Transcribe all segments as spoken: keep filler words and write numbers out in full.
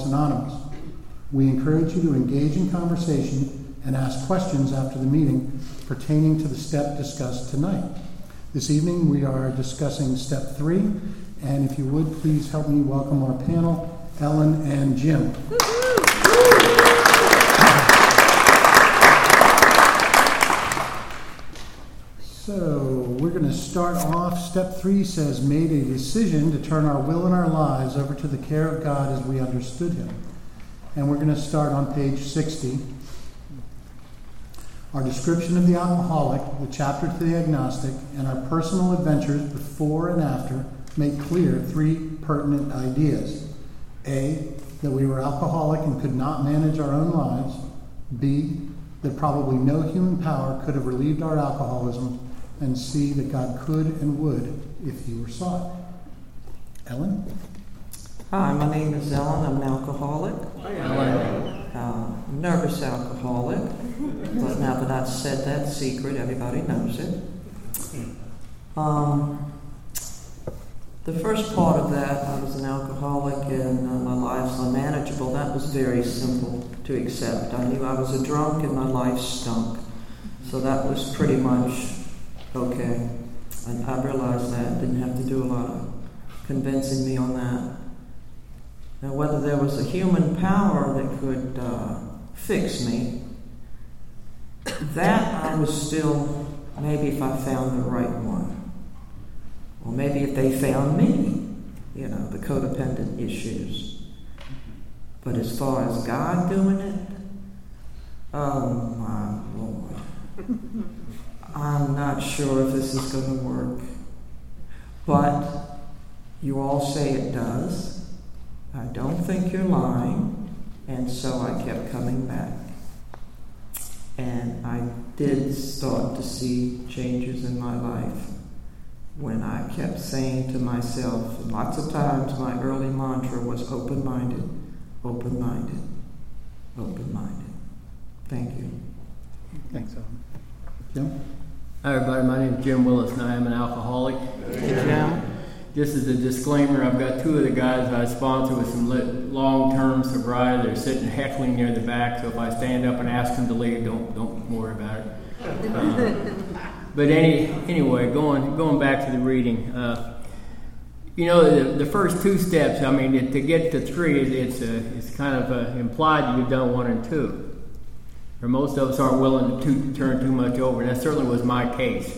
Alcoholics Anonymous. We encourage you to engage in conversation and ask questions after the meeting pertaining to the step discussed tonight. This evening we are discussing step three, and if you would please help me welcome our panel, Ellen and Jim. So we're going to start off. Step three says, made a decision to turn our will and our lives over to the care of God as we understood him. And we're going to start on page sixty. Our description of the alcoholic, the chapter to the agnostic, and our personal adventures before and after make clear three pertinent ideas. A, that we were alcoholic and could not manage our own lives. B, that probably no human power could have relieved our alcoholism. And C, that God could and would if he were sought. Ellen? Hi, my name is Ellen. I'm an alcoholic. Hi, Ellen. Uh, nervous alcoholic. But now that I've said that secret, everybody knows it. Um, the first part of that, I was an alcoholic and uh, my life's unmanageable. That was very simple to accept. I knew I was a drunk and my life stunk. So that was pretty much okay. And I realized that. Didn't have to do a lot of convincing me on that. Now, whether there was a human power that could uh, fix me, that I was still, maybe if I found the right one. Or maybe if they found me, you know, the codependent issues. But as far as God doing it, oh my Lord. I'm not sure if this is going to work. But you all say it does. I don't think you're lying, and so I kept coming back. And I did start to see changes in my life when I kept saying to myself, and lots of times my early mantra was open-minded, open-minded, open-minded. Thank you. Thanks, Ellen. Jim? Hi everybody, my name is Jim Willis and I am an alcoholic. Hey, Jim. Just as a disclaimer, I've got two of the guys I sponsor with some long-term sobriety. They're sitting heckling near the back, so if I stand up and ask them to leave, don't don't worry about it. Uh, but any anyway, going going back to the reading, uh, you know, the, the first two steps. I mean, to get to three, it's uh, it's kind of uh, implied that you've done one and two, or most of us aren't willing to, to turn too much over. And that certainly was my case.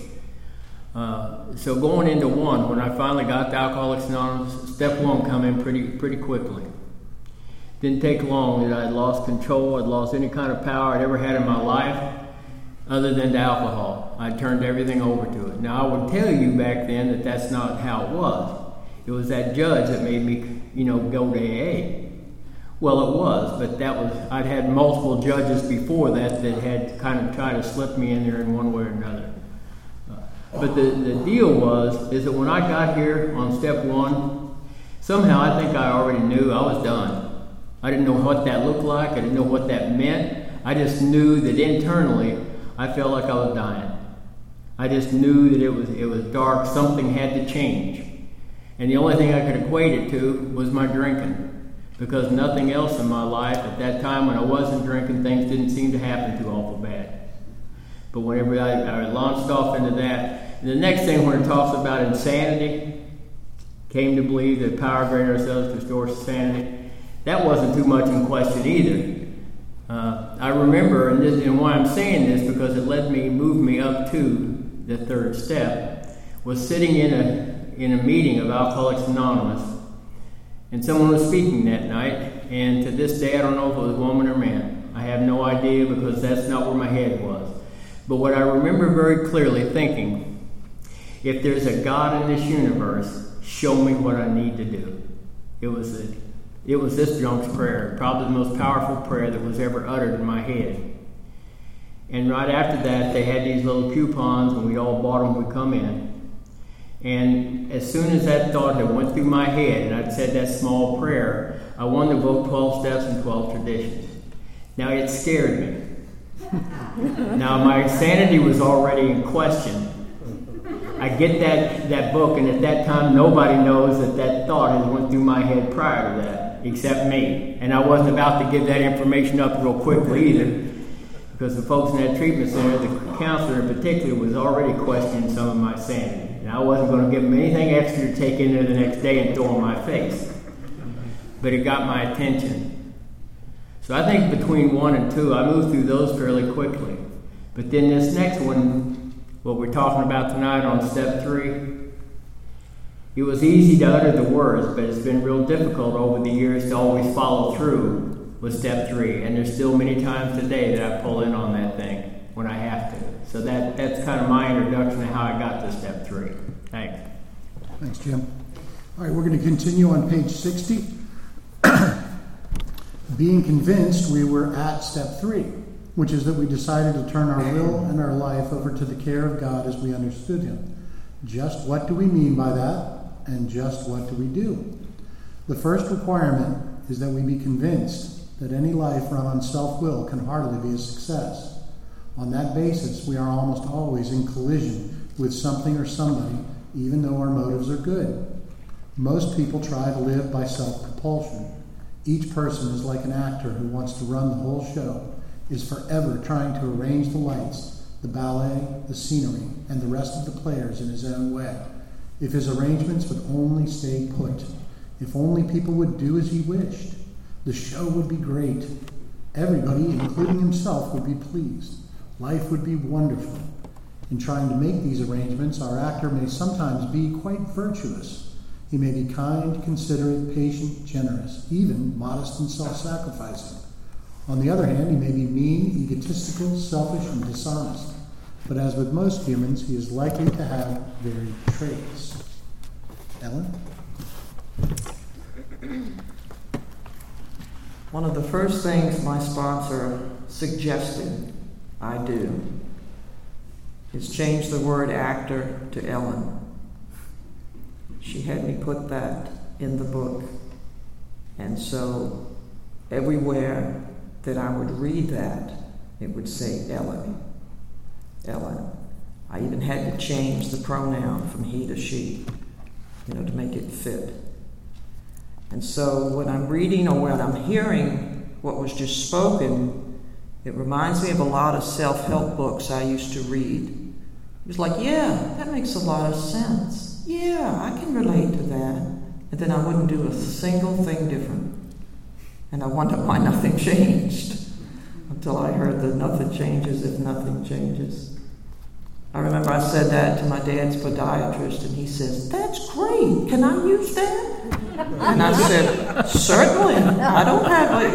Uh, so going into one, when I finally got to Alcoholics Anonymous, step one come in pretty pretty quickly. Didn't take long that I'd lost control, I'd lost any kind of power I'd ever had in my life, other than to alcohol. I turned everything over to it. Now I would tell you back then that that's not how it was. It was that judge that made me, you know, go to A A. Well, it was, but that was I'd had multiple judges before that that had kind of tried to slip me in there in one way or another. But the, the deal was, is that when I got here on step one, somehow I think I already knew I was done. I didn't know what that looked like. I didn't know what that meant. I just knew that internally I felt like I was dying. I just knew that it was it was dark. Something had to change. And the only thing I could equate it to was my drinking. Because nothing else in my life at that time when I wasn't drinking, things didn't seem to happen too awful bad. But whenever I, I launched off into that, and the next thing when it talks about insanity, came to believe that power greater ourselves restores sanity, that wasn't too much in question either. Uh, I remember, and, this, and why I'm saying this, because it led me, moved me up to the third step, was sitting in a in a meeting of Alcoholics Anonymous, and someone was speaking that night, and to this day I don't know if it was a woman or man. I have no idea because that's not where my head was. But what I remember very clearly thinking, if there's a God in this universe, show me what I need to do. It was a, it was this drunk's prayer, probably the most powerful prayer that was ever uttered in my head. And right after that, they had these little coupons, and we all bought them when we come in. And as soon as that thought that went through my head, and I'd said that small prayer, I won the book twelve Steps and twelve Traditions. Now, it scared me. Now, my sanity was already in question. I get that, that book, and at that time, nobody knows that that thought had went through my head prior to that. except me. And I wasn't about to give that information up real quickly either, because the folks in that treatment center, the counselor in particular, was already questioning some of my sanity. And I wasn't going to give them anything extra to take in there the next day and throw in my face. But it got my attention. So I think between one and two, I moved through those fairly quickly. But then this next one, what we're talking about tonight on step three, it was easy to utter the words, but it's been real difficult over the years to always follow through with step three. And there's still many times today that I pull in on that thing when I have to. So that, that's kind of my introduction to how I got to step three. Thanks. Thanks, Jim. All right, we're going to continue on page sixty. Being convinced, we were at step three, which is that we decided to turn our will and our life over to the care of God as we understood Him. Just what do we mean by that, and just what do we do? The first requirement is that we be convinced that any life run on self-will can hardly be a success. On that basis, we are almost always in collision with something or somebody, even though our motives are good. Most people try to live by self-propulsion. Each person is like an actor who wants to run the whole show, is forever trying to arrange the lights, the ballet, the scenery, and the rest of the players in his own way. If his arrangements would only stay put, if only people would do as he wished, the show would be great. Everybody, including himself, would be pleased. Life would be wonderful. In trying to make these arrangements, our actor may sometimes be quite virtuous. He may be kind, considerate, patient, generous, even modest and self-sacrificing. On the other hand, he may be mean, egotistical, selfish, and dishonest. But as with most humans, he is likely to have varied traits. Ellen? One of the first things my sponsor suggested I do is change the word actor to Ellen. She had me put that in the book. And so everywhere that I would read that, it would say Ellen. Ellen. I even had to change the pronoun from he to she, you know, to make it fit. And so when I'm reading or when I'm hearing what was just spoken, it reminds me of a lot of self-help books I used to read. It was like, yeah, that makes a lot of sense. Yeah, I can relate to that. And then I wouldn't do a single thing different. And I wondered why nothing changed until I heard that nothing changes if nothing changes. I remember I said that to my dad's podiatrist, and he says, "That's great. Can I use that?" And I said, "Certainly. I don't have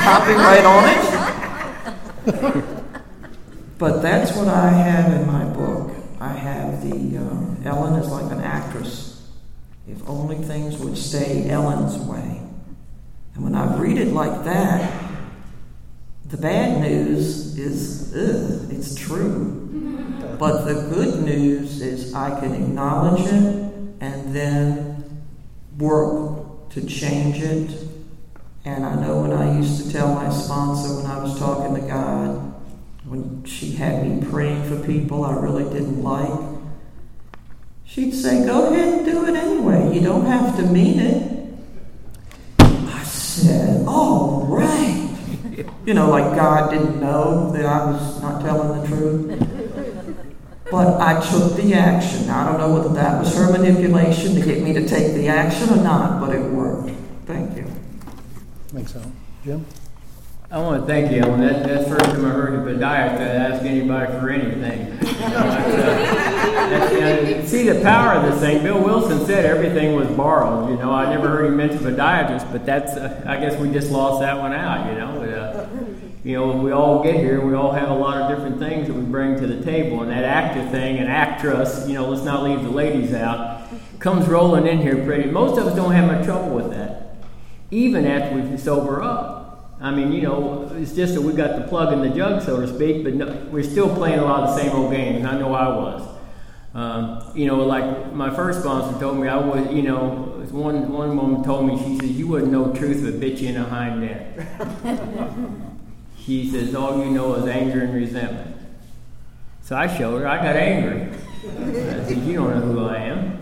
a copyright on it." But that's what I have in my book. I have the, uh, Ellen is like an actress. If only things would stay Ellen's way. And when I read it like that, the bad news is, ugh, it's true. But the good news is I can acknowledge it and then work to change it. And I know when I used to tell my sponsor when I was talking to God, when she had me praying for people I really didn't like, she'd say, "Go ahead and do it anyway. You don't have to mean it." I said, "All right." You know, like God didn't know that I was not telling the truth. But I took the action. I don't know whether that was her manipulation to get me to take the action or not, but it worked. Thank you. Thanks, Ellen. Jim? I want to thank you, Ellen. That, that's the first time I heard of podiatrist to ask anybody for anything. You know, that's, uh, that's, you know, see the power of this thing. Bill Wilson said everything was borrowed. You know, I never heard him mention podiatrist, but that's, uh, I guess we just lost that one out, you know. But, uh, you know, when we all get here, we all have a lot of different things that we bring to the table. And that actor thing and actress, you know, let's not leave the ladies out, comes rolling in here pretty. Most of us don't have much trouble with that, even after we sober up. I mean, you know, it's just that we got the plug in the jug, so to speak, but no, we're still playing a lot of the same old games, and I know I was. Um, you know, like my first sponsor told me, I was, you know, one one woman told me, she says, "You wouldn't know truth if it bit you in a hind end." She says, "All you know is anger and resentment." So I showed her, I got angry. I said, "You don't know who I am."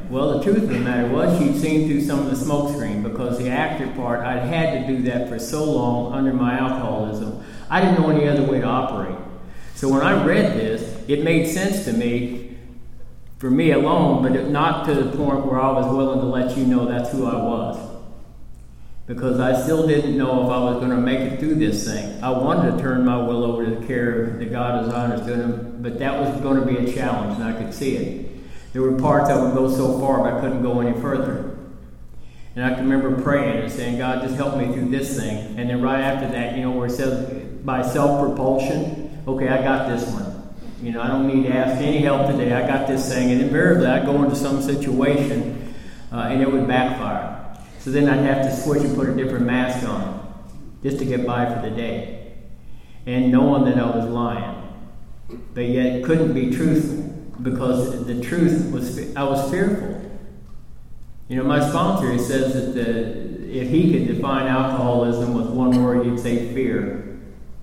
Well, the truth of the matter was she'd seen through some of the smoke screen, because the actor part, I'd had to do that for so long under my alcoholism. I didn't know any other way to operate. So when I read this, it made sense to me, for me alone, but it, not to the point where I was willing to let you know that's who I was. Because I still didn't know if I was going to make it through this thing. I wanted to turn my will over to the care of God as I understood Him, but that was going to be a challenge, and I could see it. There were parts I would go so far, but I couldn't go any further. And I can remember praying and saying, God, just help me through this thing. And then right after that, you know, where it says by self-propulsion, okay, I got this one. You know, I don't need to ask any help today. I got this thing. And invariably, I'd go into some situation, uh, and it would backfire. So then I'd have to switch and put a different mask on just to get by for the day. And knowing that I was lying, but yet couldn't be truthful, because the truth was, I was fearful. You know, my sponsor, he says that the, if he could define alcoholism with one word, he'd say fear.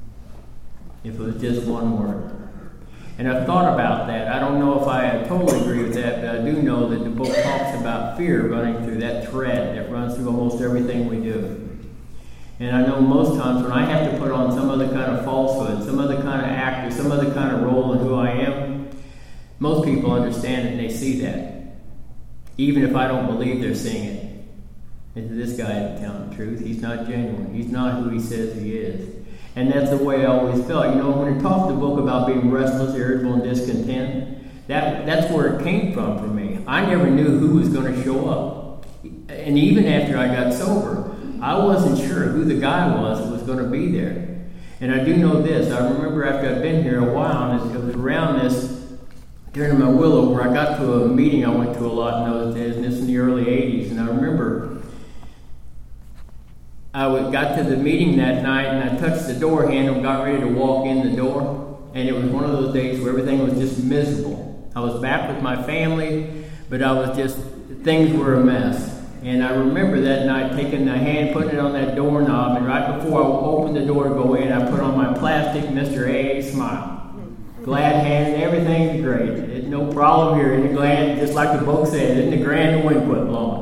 If it was just one word. And I've thought about that. I don't know if I totally agree with that, but I do know that the book talks about fear running through that thread that runs through almost everything we do. And I know most times when I have to put on some other kind of falsehood, some other kind of actor, some other kind of role in who I am, most people understand it and they see that. Even if I don't believe they're seeing it. And this guy isn't telling the truth. He's not genuine. He's not who he says he is. And that's the way I always felt. You know, when it talked the book about being restless, irritable, and discontent, that that's where it came from for me. I never knew who was going to show up. And even after I got sober, I wasn't sure who the guy was that was going to be there. And I do know this. I remember after I'd been here a while, and it was around this, during my will over, I got to a meeting I went to a lot in those days, and this in the early eighties. And I remember I got to the meeting that night, and I touched the door handle and got ready to walk in the door. And it was one of those days where everything was just miserable. I was back with my family, but I was just, things were a mess. And I remember that night taking the hand, putting it on that doorknob, and right before I opened the door to go in, I put on my plastic Mister A smile. Glad hand, everything's great. There's no problem here. Isn't it glad, just like the book said, isn't it grand the wind quit blowing?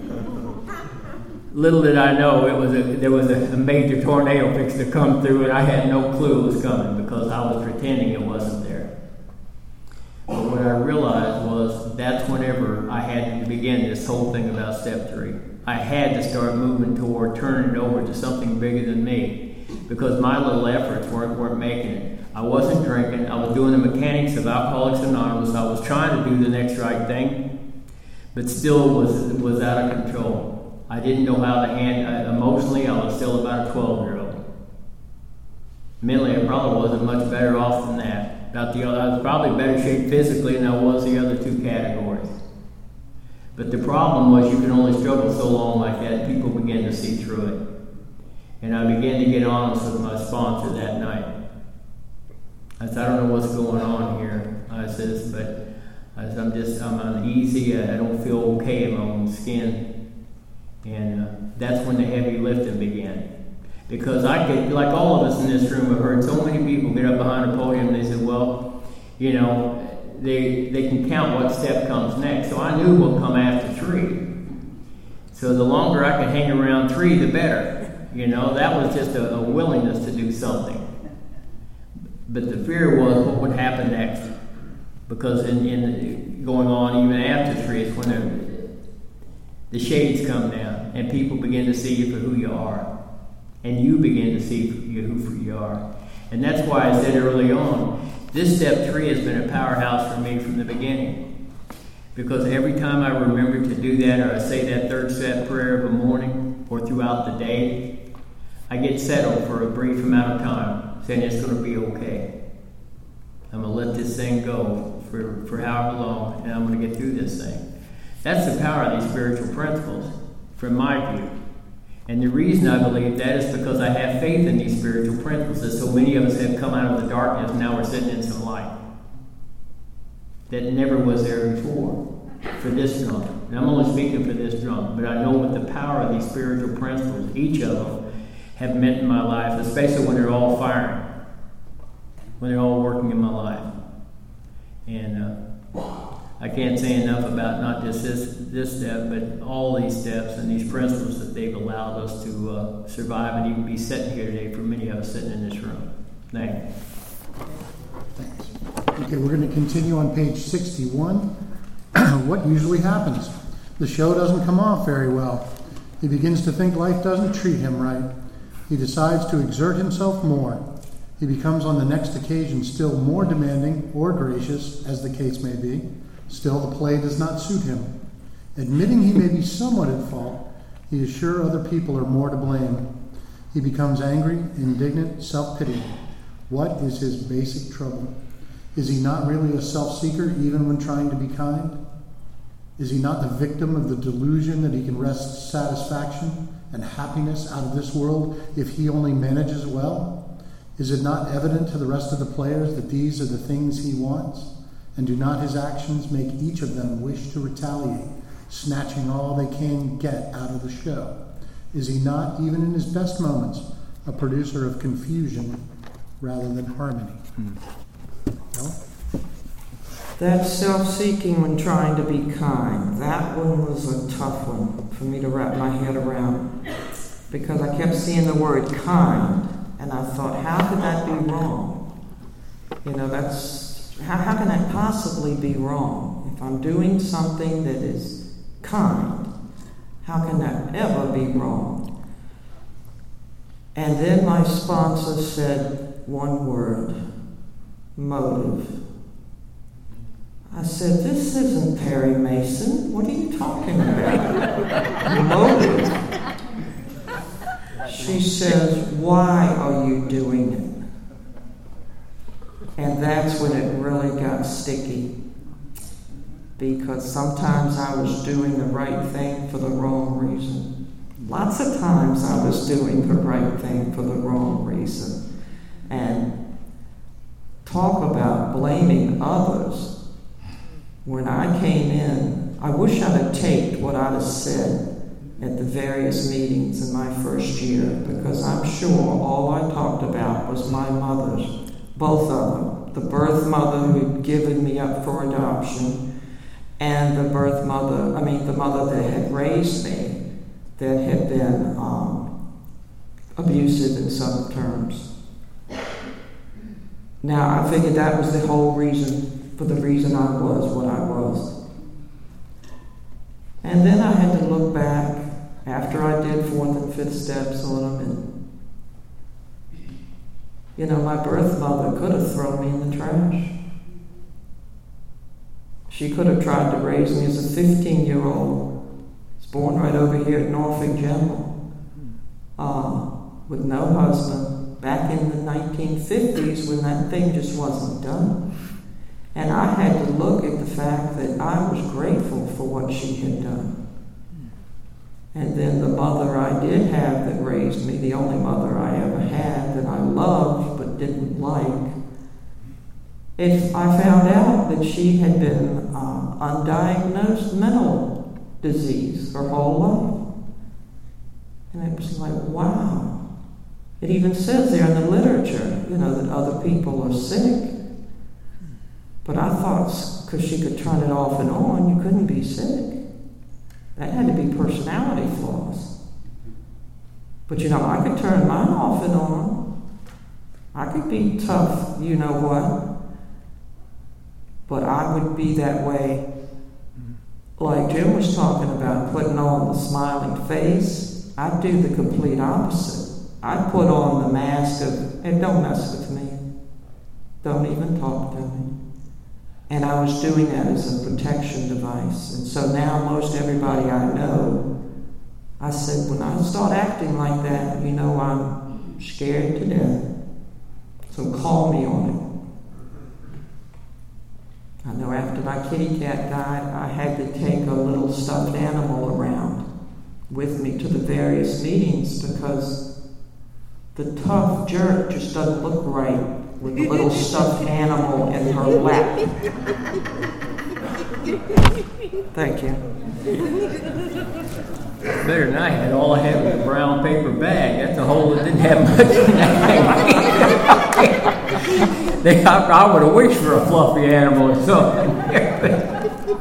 Little did I know it was a, there was a, a major tornado fixed to come through, and I had no clue it was coming because I was pretending it wasn't there. But what I realized was that's whenever I had to begin this whole thing about step three. I had to start moving toward turning it over to something bigger than me, because my little efforts weren't, weren't making it. I wasn't drinking. I was doing the mechanics of Alcoholics Anonymous. I was trying to do the next right thing, but still was was out of control. I didn't know how to handle. Emotionally, I was still about a twelve-year-old. Mentally, I probably wasn't much better off than that. About the other, I was probably better shape physically than I was the other two categories. But the problem was you can only struggle so long like that, people begin to see through it. And I began to get honest with my sponsor that night. I said, I don't know what's going on here. I says, but I said, I'm just, I'm uneasy. I don't feel okay in my own skin. And uh, that's when the heavy lifting began. Because I could, like all of us in this room, have heard so many people get up behind a podium and they said, well, you know, they they can count what step comes next. So I knew what come after three. So the longer I could hang around three, the better. You know, that was just a, a willingness to do something. But the fear was what would happen next. Because in, in going on even after three is when the, the shades come down and people begin to see you for who you are. And you begin to see you who you are. And that's why I said early on, this step three has been a powerhouse for me from the beginning. Because every time I remember to do that, or I say that third step prayer of a morning or throughout the day, I get settled for a brief amount of time, saying it's going to be okay. I'm going to let this thing go for, for however long, and I'm going to get through this thing. That's the power of these spiritual principles, from my view. And the reason I believe that is because I have faith in these spiritual principles, that so many of us have come out of the darkness and now we're sitting in some light that never was there before for this drunk. And I'm only speaking for this drunk, but I know what the power of these spiritual principles, each of them, have meant in my life, especially when they're all firing, when they're all working in my life. And uh, I can't say enough about not just this this step, but all these steps and these principles that they've allowed us to uh, survive and even be sitting here today for many of us sitting in this room. Thank you. Thanks. Okay, we're going to continue on page sixty-one. What usually happens? The show doesn't come off very well. He begins to think life doesn't treat him right. He decides to exert himself more. He becomes on the next occasion still more demanding or gracious, as the case may be. Still, the play does not suit him. Admitting he may be somewhat at fault, he is sure other people are more to blame. He becomes angry, indignant, self-pity. What is his basic trouble? Is he not really a self-seeker even when trying to be kind? Is he not the victim of the delusion that he can wrest satisfaction and happiness out of this world if he only manages well? Is it not evident to the rest of the players that these are the things he wants? And do not his actions make each of them wish to retaliate, snatching all they can get out of the show? Is he not, even in his best moments, a producer of confusion rather than harmony? Hmm. No? That's self-seeking when trying to be kind. That one was a tough one for me to wrap my head around, because I kept seeing the word kind, and I thought, how could that be wrong? You know, that's how, how can that possibly be wrong? If I'm doing something that is kind, how can that ever be wrong? And then my sponsor said one word: motive. I said, this isn't Perry Mason. What are you talking about? Motive. She says, why are you doing it? And that's when it really got sticky. Because sometimes I was doing the right thing for the wrong reason. Lots of times I was doing the right thing for the wrong reason. And talk about blaming others. When I came in, I wish I'd have taped what I'd have said at the various meetings in my first year, because I'm sure all I talked about was my mothers, both of them. The birth mother who'd given me up for adoption, and the birth mother, I mean the mother that had raised me, that had been um, abusive in some terms. Now, I figured that was the whole reason, for the reason I was what I was. And then I had to look back after I did fourth and fifth steps on them, and you know, my birth mother could have thrown me in the trash. She could have tried to raise me as a fifteen-year-old. I was born right over here at Norfolk General, uh, with no husband, back in the nineteen fifties when that thing just wasn't done. And I had to look at the fact that I was grateful for what she had done. And then the mother I did have that raised me, the only mother I ever had that I loved but didn't like, if I found out that she had been uh, undiagnosed mental disease her whole life. And it was like, wow. It even says there in the literature, you know, that other people are sick. But I thought, because she could turn it off and on, you couldn't be sick. That had to be personality flaws. But you know, I could turn mine off and on. I could be tough, you know what. But I would be that way, like Jim was talking about, putting on the smiling face. I'd do the complete opposite. I'd put on the mask of, hey, don't mess with me. Don't even talk to me. And I was doing that as a protection device. And so now most everybody I know, I said, when I start acting like that, you know I'm scared to death. So call me on it. I know after my kitty cat died, I had to take a little stuffed animal around with me to the various meetings, because the tough jerk just doesn't look right with a little stuffed animal in her lap. Thank you. Better than I had. All I had was a brown paper bag. That's a whole that didn't have much in that thing. I, I would have wished for a fluffy animal or something.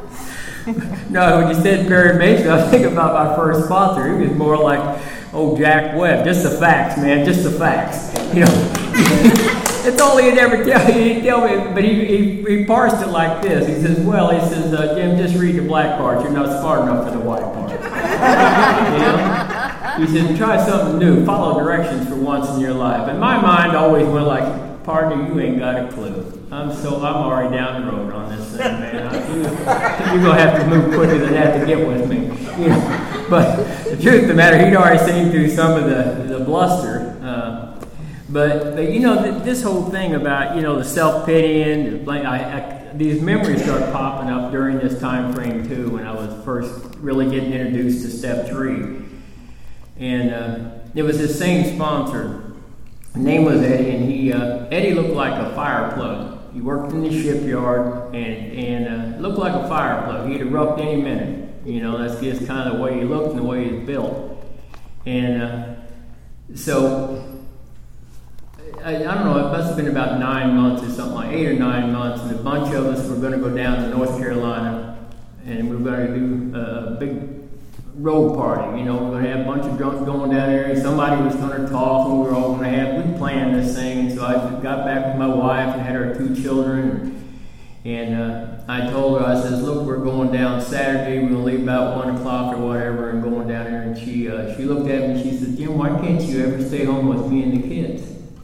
No, when you said Perry Mason, I was thinking about my first sponsor. He was more like old Jack Webb. Just the facts, man. Just the facts. You know, that's all he'd ever tell me. He'd tell me, but he, he, he parsed it like this. He says, well, he says, uh, Jim, just read the black part. You're not smart enough for the white part. You know? He said, try something new. Follow directions for once in your life. And my mind always went like, partner, you ain't got a clue. I'm so I'm already down the road on this thing, man. You, you're gonna have to move quicker than that to get with me. You know? But the truth of the matter, he'd already seen through some of the the bluster. Uh, but, but you know, th- this whole thing about you know the self pitying, the blame, I, I, these memories start popping up during this time frame too. When I was first really getting introduced to step three, and uh, it was this same sponsor. His name was Eddie, and he uh, Eddie looked like a fire plug. He worked in the shipyard, and and uh, looked like a fire plug. He'd erupt any minute. You know, that's just kind of the way he looked and the way he was built. And uh, so, I, I don't know, it must have been about nine months or something like eight or nine months, and a bunch of us were going to go down to North Carolina, and we were going to do a big road party. You know, we're going to have a bunch of drunks going down there, and somebody was going to talk, and we were all going to have, we planned this thing. And so I got back with my wife and had our two children, and, and uh, I told her, I says, look, we're going down Saturday, we're going to leave about one o'clock or whatever, and going down there. And she uh, she looked at me and she said, Jim, why can't you ever stay home with me and the kids?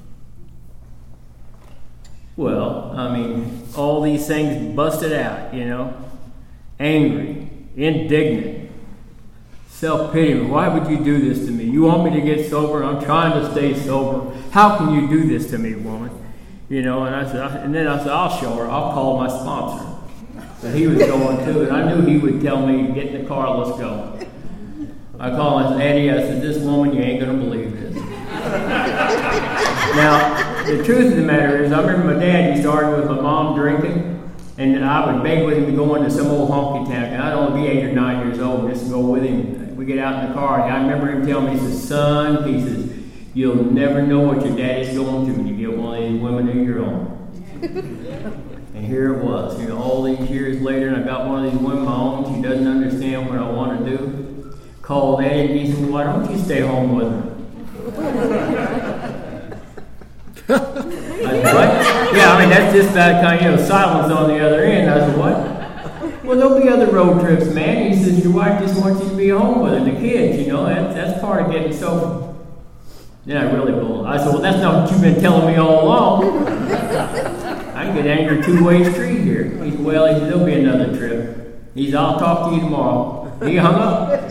Well, I mean, all these things busted out, you know, angry, indignant, self-pity. Why would you do this to me? You want me to get sober? I'm trying to stay sober. How can you do this to me, woman? You know, and I said, and then I said, I'll show her. I'll call my sponsor. But he was going too, and I knew he would tell me, get in the car, let's go. I called him, I said, Eddie, I said, this woman, you ain't going to believe this. Now, the truth of the matter is, I remember my dad, he started with my mom drinking, and I would beg with him to go into some old honky tonk, and I'd only be eight or nine years old, just to go with him. We get out in the car, and I remember him telling me, he says, son, he says, you'll never know what your daddy's going through when you get one of these women of your own. And here it was, you know, all these years later, and I got one of these women of my own. She doesn't understand what I want to do. Called Eddie, and he said, why don't you stay home with her? I said, what? Yeah, I mean, that's just that kind of, you know, silence on the other end. I said, what? Well, there'll be other road trips, man. He says, your wife just wants you to be home with her, the kids, you know, that's, that's part of getting sober. Then I really bulled. I said, well, that's not what you've been telling me all along. I can get angry two-way street here. He said, well, he said, there'll be another trip. He said, I'll talk to you tomorrow. He hung up.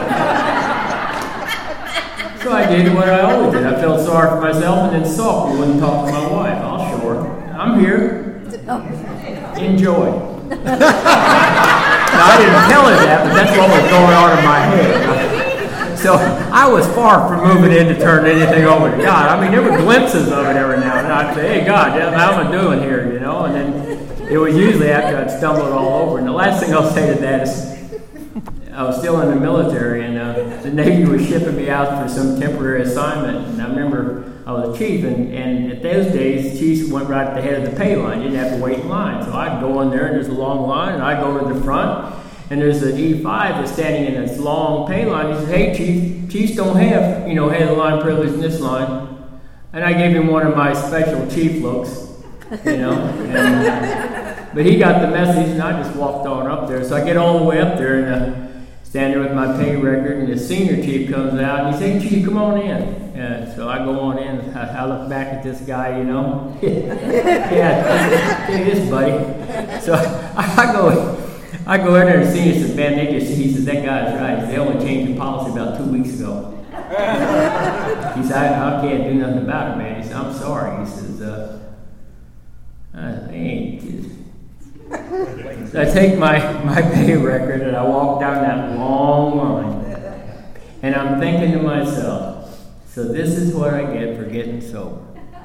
So I did what I always did. I felt sorry for myself and then sulked and wouldn't talk to my wife. I'll show her. I'm here. Enjoy. Now, I didn't tell her that, but that's what was going on in my head. So I was far from moving in to turn anything over to God. I mean, there were glimpses of it every now and then. I'd say, hey, God, how am I doing here, you know? And then it was usually after I'd stumbled all over. And the last thing I'll say to that is I was still in the military, and uh, the Navy was shipping me out for some temporary assignment. And I remember I was a chief, and, and at those days, chiefs went right at the head of the pay line. You didn't have to wait in line. So I'd go in there, and there's a long line, and I'd go to the front. And there's an E five that's standing in this long pay line. He says, hey, Chief, Chiefs don't have, you know, head of the line privilege in this line. And I gave him one of my special chief looks, you know. And, uh, but he got the message, and I just walked on up there. So I get all the way up there, and uh, stand there with my pay record, and the senior chief comes out, and he says, hey, Chief, come on in. Uh, so I go on in, I, I look back at this guy, you know. yeah, take this, buddy. So I, I go... I go in there and see, he says, man, they just, he says, that guy's right. They only changed the policy about two weeks ago. He said, I, I can't do nothing about it, man. He said, I'm sorry. He says, uh, I ain't. So I take my, my pay record and I walk down that long line. And I'm thinking to myself, so this is what I get for getting sober.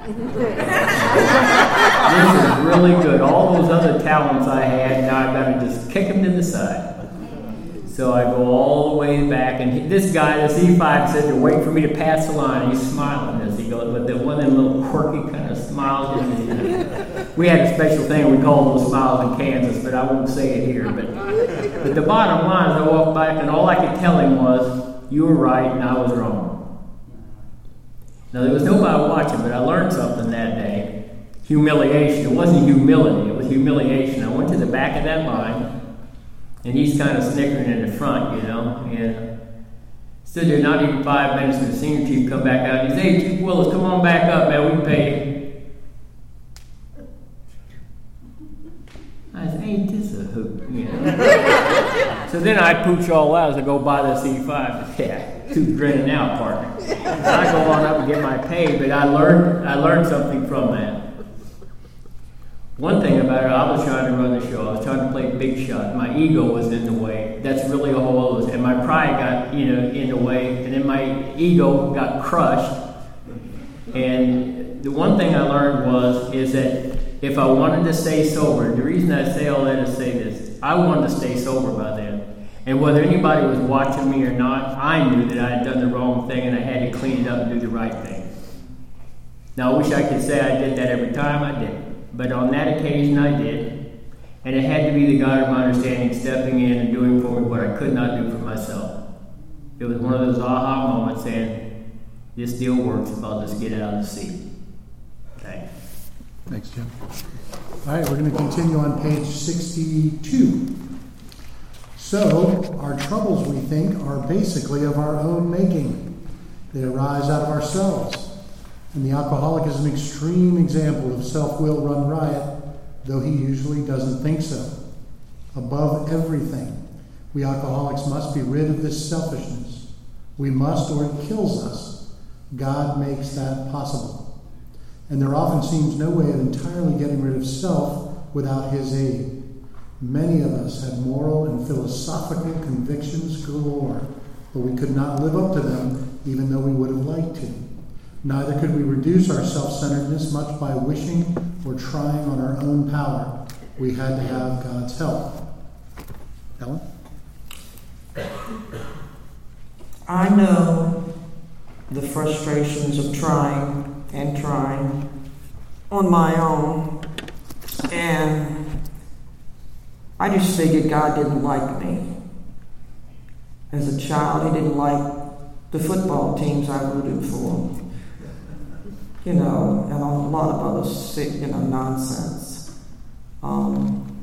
This is really good. All those other talents I had, now I've got to just kick them to the side. So I go all the way back, and he, this guy, this E five, said to wait for me to pass the line. He's smiling as he goes, but then one of them little quirky kind of smiles. And we had a special thing we called those smiles in Kansas, but I won't say it here. But, but the bottom line is I walked back, and all I could tell him was, you were right and I was wrong. Now, there was nobody watching, but I learned something that day. Humiliation. It wasn't humility, it was humiliation. I went to the back of that line, and he's kind of snickering in the front, you know, and stood there not even five minutes when the senior chief come back out. He said, hey, Chief Willis, come on back up, man, we can pay you. I said, ain't this a hoot, you know? So then I pooch all out as I go by the C five. Yeah, who's grinning now, partner? I go on up and get my pay, but I learned I learned something from that. One thing about it, I was trying to run the show. I was trying to play big shot. My ego was in the way. That's really a whole other. And my pride got, you know, in the way. And then my ego got crushed. And the one thing I learned was, is that if I wanted to stay sober, the reason I say all that is say this, I wanted to stay sober by then. And whether anybody was watching me or not, I knew that I had done the wrong thing and I had to clean it up and do the right thing. Now, I wish I could say I did that every time. I didn't. But on that occasion, I did. And it had to be the God of my understanding stepping in and doing for me what I could not do for myself. It was one of those aha moments saying, this deal works if I'll just get it out of the seat. Thanks. Thanks, Jim. All right, we're going to continue on page sixty-two. So, our troubles, we think, are basically of our own making. They arise out of ourselves. And the alcoholic is an extreme example of self-will run riot, though he usually doesn't think so. Above everything, we alcoholics must be rid of this selfishness. We must, or it kills us. God makes that possible. And there often seems no way of entirely getting rid of self without his aid. Many of us have moral and philosophical convictions galore, but we could not live up to them even though we would have liked to. Neither could we reduce our self-centeredness much by wishing or trying on our own power. We had to have God's help. Ellen? I know the frustrations of trying and trying on my own, and I just figured God didn't like me. As a child, he didn't like the football teams I rooted for. You know, and a lot of other sick, you know, nonsense. Um,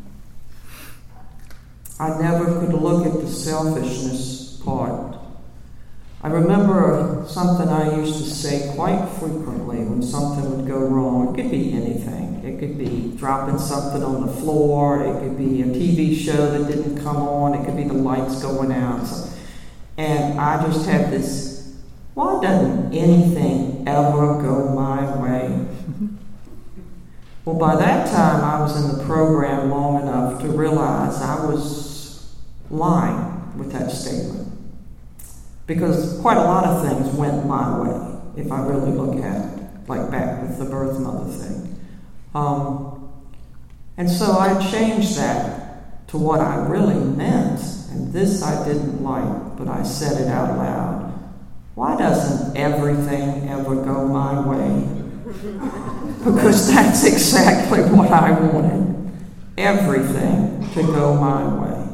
I never could look at the selfishness part. I remember something I used to say quite frequently when something would go wrong. It could be anything. It could be dropping something on the floor. It could be a T V show that didn't come on. It could be the lights going out. So, and I just had this, why doesn't anything ever go my way? Well, by that time, I was in the program long enough to realize I was lying with that statement. Because quite a lot of things went my way, if I really look at it, like back with the birth mother thing. Um, and so I changed that to what I really meant. And this I didn't like, but I said it out loud. Why doesn't everything ever go my way? Because that's exactly what I wanted. Everything to go my way.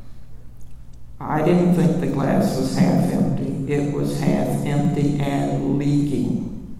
I didn't think the glass was half empty. It was half empty and leaking.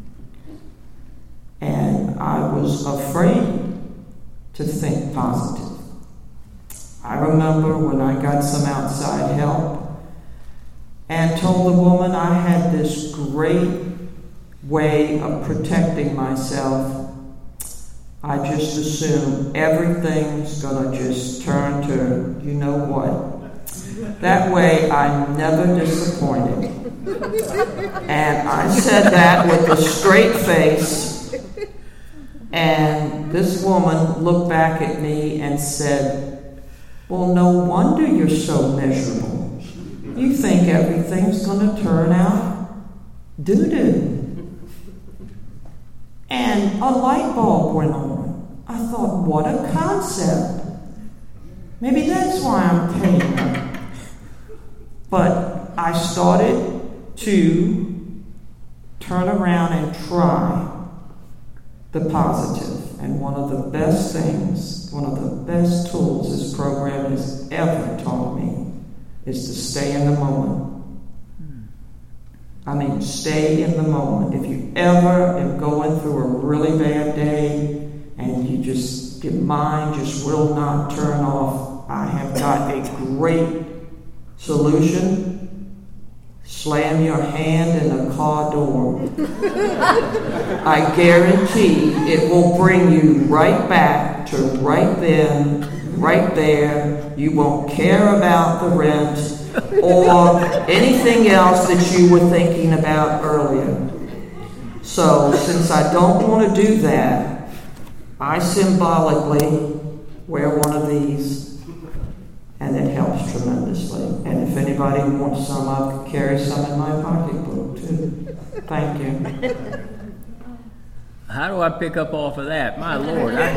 And I was afraid to think positive. I remember when I got some outside help and told the woman I had this great way of protecting myself. I just assumed everything's gonna just turn to you know what. That way I'm never disappointed. And I said that with a straight face, and this woman looked back at me and said, well, no wonder you're so miserable. You think everything's going to turn out doo-doo. And a light bulb went on. I thought, what a concept. Maybe that's why I'm paying her. But I started to turn around and try the positive. And one of the best things, one of the best tools this program has ever taught me is to stay in the moment. I mean, stay in the moment. If you ever are going through a really bad day and you just, your mind just will not turn off, I have got a great solution. Slam your hand in a car door. I guarantee it will bring you right back to right then, right there. You won't care about the rent or anything else that you were thinking about earlier. So, since I don't want to do that, I symbolically wear one of these, and it helps tremendously. And if anybody wants some, I'll carry some in my pocketbook too. Thank you. How do I pick up off of that? My Lord, I,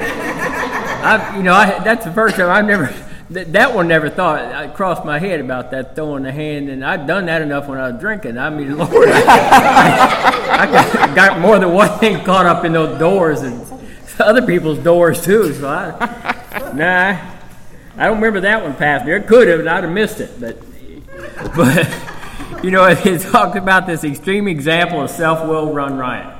I you know, I, that's the first time I've never. That, that one never thought, I crossed my head about that throwing the hand, and I'd done that enough when I was drinking. I mean, Lord, I, I, I got, got more than one thing caught up in those doors and other people's doors too. So I, nah, I don't remember that one, Pastor. It could have, and I'd have missed it. But, but you know, it talks about this extreme example of self-will run riot.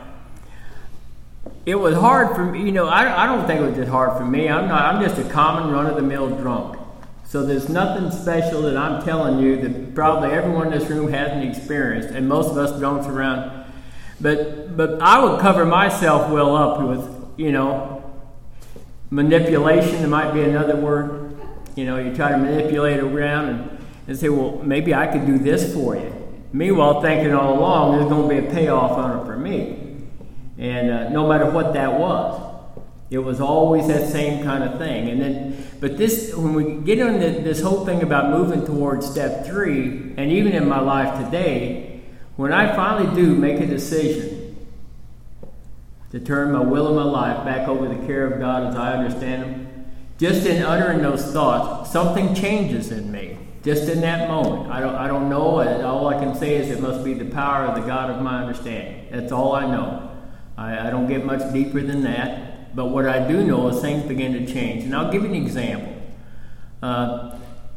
It was hard for me, you know, I, I don't think it was just hard for me. I'm not, I'm just a common run-of-the-mill drunk. So there's nothing special that I'm telling you that probably everyone in this room hasn't experienced, and most of us don't around. But but I would cover my self-will up with, you know, manipulation. There might be another word. You know, you try to manipulate around and, and say, well, maybe I could do this for you. Meanwhile, thinking all along, there's going to be a payoff on it for me. And uh, no matter what that was, it was always that same kind of thing. And then, but this, when we get on the, this whole thing about moving towards step three, and even in my life today, when I finally do make a decision to turn my will and my life back over the care of God as I understand them, just in uttering those thoughts, something changes in me. Just in that moment. I don't, I don't know. All I can say is it must be the power of the God of my understanding. That's all I know. I, I don't get much deeper than that, but what I do know is things begin to change. And I'll give you an example. Uh,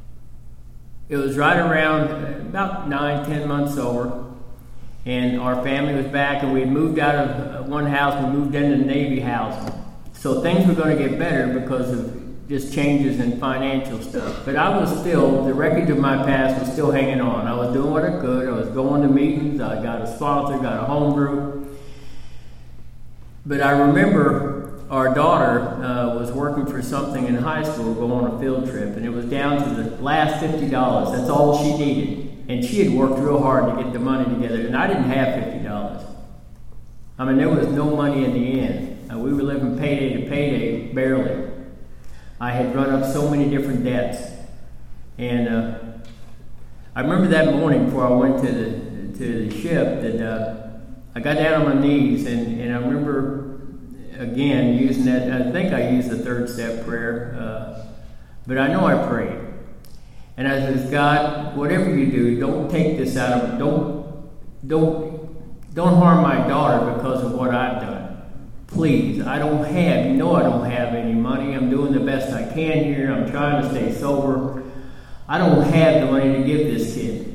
it was right around about nine, ten months over, and our family was back, and we had moved out of one house, we moved into Navy housing. So things were going to get better because of just changes in financial stuff. But I was still, the wreckage of my past was still hanging on. I was doing what I could. I was going to meetings. I got a sponsor, got a home group. But I remember our daughter uh, was working for something in high school, going on a field trip, and it was down to the last fifty dollars. That's all she needed. And she had worked real hard to get the money together, and I didn't have fifty dollars. I mean, there was no money in the end. Uh, we were living payday to payday, barely. I had run up so many different debts. And uh, I remember that morning before I went to the, to the ship that... Uh, I got down on my knees, and, and I remember, again, using that, I think I used the third step prayer, uh, but I know I prayed. And I said, God, whatever you do, don't take this out of, don't, don't, don't harm my daughter because of what I've done. Please, I don't have, you know I don't have any money. I'm doing the best I can here. I'm trying to stay sober. I don't have the money to give this kid.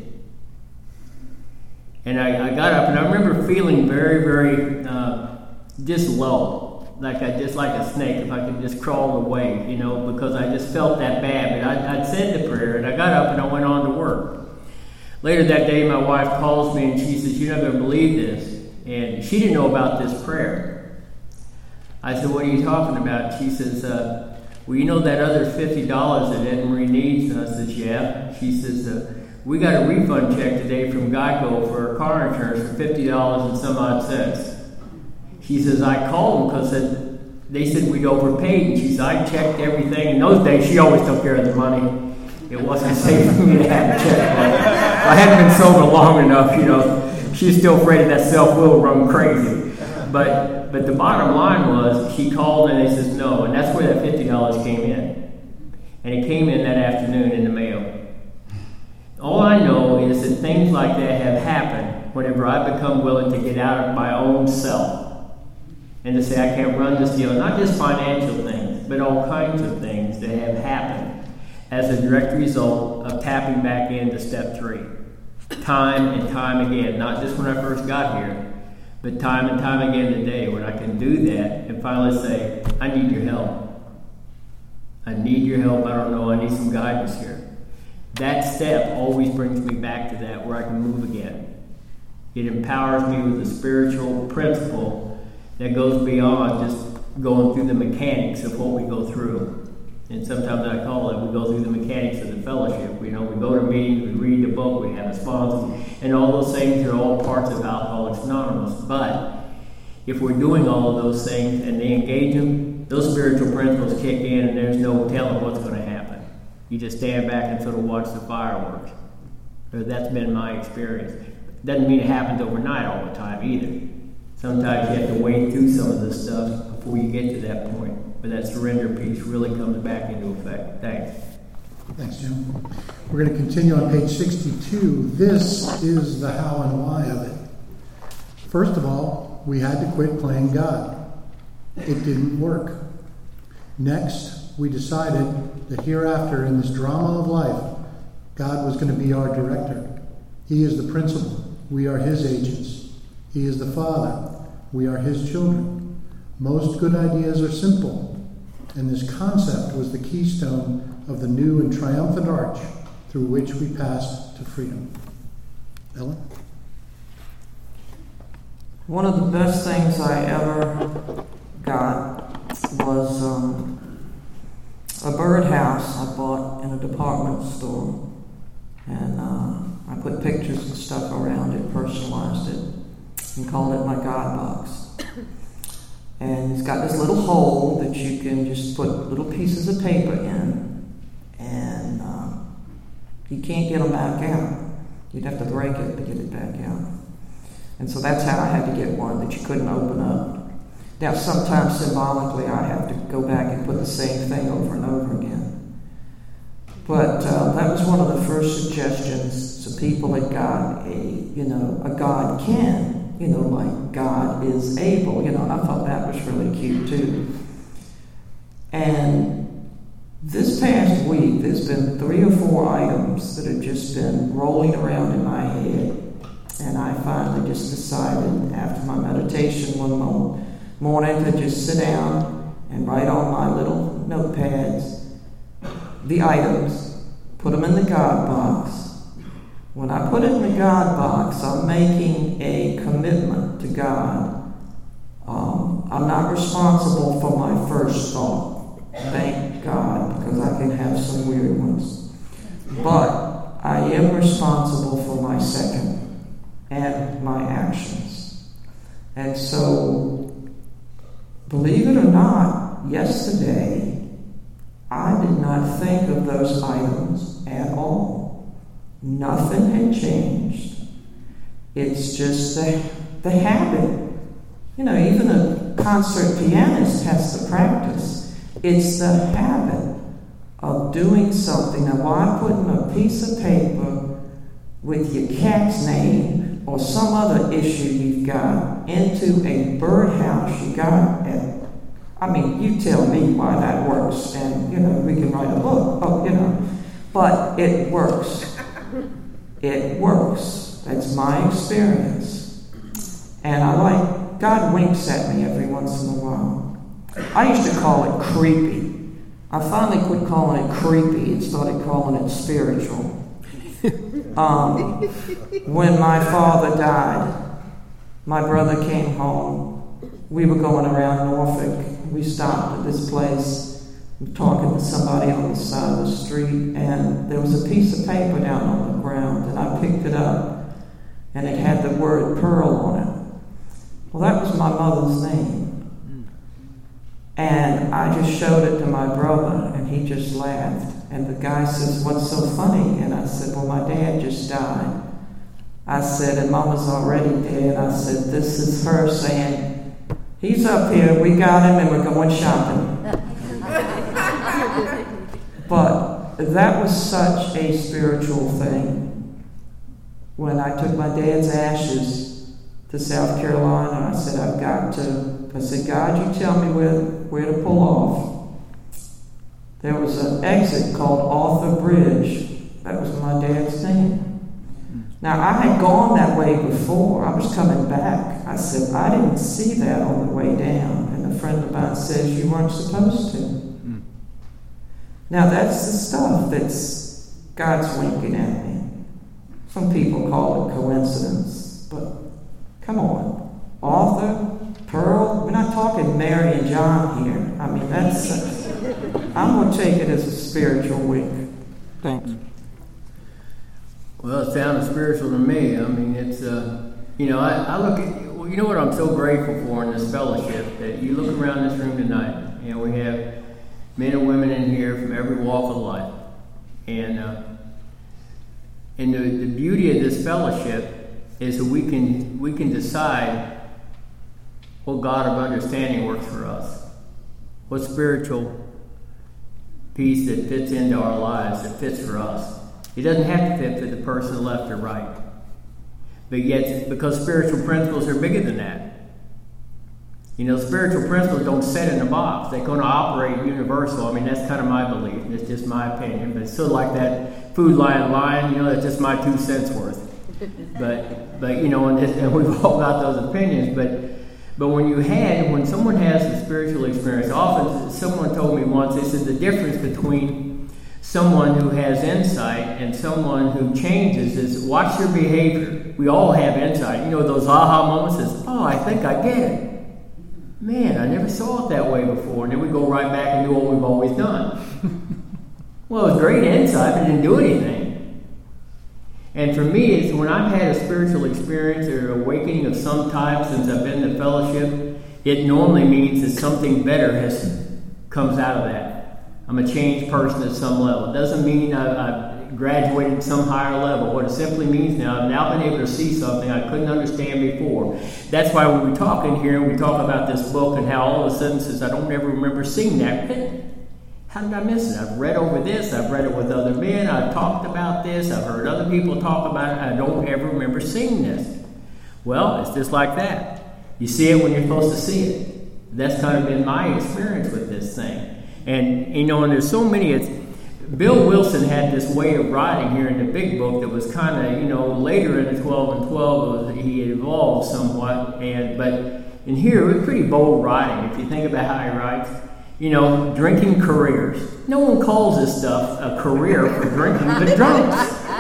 And I, I got up, and I remember feeling very, very uh, just low, like I just like a snake, if I could just crawl away, you know, because I just felt that bad. But I, I'd said the prayer, and I got up and I went on to work. Later that day, my wife calls me, and she says, "You're not going to believe this." And she didn't know about this prayer. I said, "What are you talking about?" She says, uh, "Well, you know that other fifty dollars that Ed Marie needs?" And I says, "Yeah." She says, uh, "We got a refund check today from Geico for her car insurance for fifty dollars and some odd cents." She says, "I called them because they said we'd overpaid." And she says, "I checked everything." In those days, she always took care of the money. It wasn't safe for me to have a check. I hadn't been sober long enough, you know. She's still afraid of that self-will run crazy. But but the bottom line was, she called and they says no. And that's where that fifty dollars came in. And it came in that afternoon in the mail. All I know is that things like that have happened whenever I become willing to get out of my own self And to say I can't run this deal, not just financial things, but all kinds of things that have happened as a direct result of tapping back into step three. Time and time again, not just when I first got here, but time and time again today, when I can do that and finally say, I need your help. I need your help. I don't know. I need some guidance here. That step always brings me back to that where I can move again. It empowers me with a spiritual principle that goes beyond just going through the mechanics of what we go through. And sometimes I call it, we go through the mechanics of the fellowship. You know, we go to meetings, we read the book, we have a sponsor, and all those things are all parts of Alcoholics Anonymous. But if we're doing all of those things and they engage them, those spiritual principles kick in and there's no telling what's going to happen. You just stand back and sort of watch the fireworks. Or that's been my experience. Doesn't mean it happens overnight all the time either. Sometimes you have to wade through some of this stuff before you get to that point. But that surrender piece really comes back into effect. Thanks. Thanks, Jim. We're going to continue on page sixty-two. This is the how and why of it. First of all, we had to quit playing God. It didn't work. Next, we decided that hereafter in this drama of life, God was going to be our director. He is the principal. We are his agents. He is the Father. We are his children. Most good ideas are simple, and this concept was the keystone of the new and triumphant arch through which we passed to freedom. Ellen? One of the best things I ever got was um, a birdhouse I bought in a department store. And uh, I put pictures and stuff around it, personalized it, and called it my God box. And it's got this little hole that you can just put little pieces of paper in, and uh, you can't get them back out. You'd have to break it to get it back out. And so that's how I had to get one that you couldn't open up. Now, sometimes symbolically, I have to go back and put the same thing over and over again. But uh, that was one of the first suggestions to people that God, a, you know, a God can, you know, like God is able, you know, and I thought that was really cute too. And this past week, there's been three or four items that have just been rolling around in my head. And I finally just decided after my meditation one morning to just sit down and write on my little notepads the items, put them in the God box. When I put it in the God box, I'm making a commitment to God. Um, I'm not responsible for my first thought. Thank God, because I can have some weird ones. But I am responsible for my second and my actions. And so, believe it or not, yesterday, I did not think of those items at all. Nothing had changed. It's just the, the habit. You know, even a concert pianist has to practice. It's the habit of doing something. Now, why putting a piece of paper with your cat's name or some other issue you've got into a birdhouse you got at, I mean, you tell me why that works, and, you know, we can write a book, oh, you know, but it works. It works. That's my experience. And I like, God winks at me every once in a while. I used to call it creepy. I finally quit calling it creepy and started calling it spiritual. Um, when my father died, my brother came home. We were going around Norfolk. We stopped at this place, talking to somebody on the side of the street, and there was a piece of paper down on the ground, and I picked it up, and it had the word Pearl on it. Well, that was my mother's name. And I just showed it to my brother, and he just laughed. And the guy says, "What's so funny?" And I said, "Well, my dad just died." I said, "And Mama's already dead." I said, "This is her saying, he's up here, we got him, and we're going shopping." But that was such a spiritual thing. When I took my dad's ashes to South Carolina. I said, I've got to, I said, God, you tell me where, where to pull off. There was an exit called Arthur Bridge. That was my dad's name. Now, I had gone that way before. I was coming back. I said, I didn't see that on the way down. And a friend of mine says, you weren't supposed to. Mm. Now, that's the stuff that's God's winking at me. Some people call it coincidence. But come on. Arthur, Pearl, we're not talking Mary and John here. I mean, that's, a, I'm going to take it as a spiritual wink. Thanks. Well, it sounded spiritual to me. I mean, it's, uh, you know, I, I look at, well, you know what I'm so grateful for in this fellowship, that you look around this room tonight, you know, we have men and women in here from every walk of life. And, uh, and the, the beauty of this fellowship is that we can, we can decide what God of understanding works for us. What spiritual piece that fits into our lives, that fits for us. It doesn't have to fit for the person left or right. But yet, because spiritual principles are bigger than that. You know, spiritual principles don't sit in a box. They're going to operate universal. I mean, that's kind of my belief. It's just my opinion. But it's sort of like that food lion line, you know, that's just my two cents worth. But, but you know, and, this, and we've all got those opinions. But but when you had, when someone has a spiritual experience, often someone told me once, they said the difference between someone who has insight and someone who changes is watch their behavior. We all have insight. You know, those aha moments is, oh, I think I get it. Man, I never saw it that way before. And then we go right back and do what we've always done. Well, it was great insight, but it didn't do anything. And for me, it's when I've had a spiritual experience or awakening of some type since I've been in fellowship, it normally means that something better has comes out of that. I'm a changed person at some level. It doesn't mean I, I've graduated to some higher level. What it simply means now, I've now been able to see something I couldn't understand before. That's why when we talk in here and we talk about this book and how all of a sudden says, I don't ever remember seeing that written. How did I miss it? I've read over this. I've read it with other men. I've talked about this. I've heard other people talk about it. I don't ever remember seeing this. Well, it's just like that. You see it when you're supposed to see it. That's kind of been my experience with this thing. And, you know, and there's so many, it's, Bill Wilson had this way of writing here in the big book that was kind of, you know, later in the twelve and twelve, he evolved somewhat, and but in here, it was pretty bold writing, if you think about how he writes. You know, drinking careers. No one calls this stuff a career for drinking, but drunks.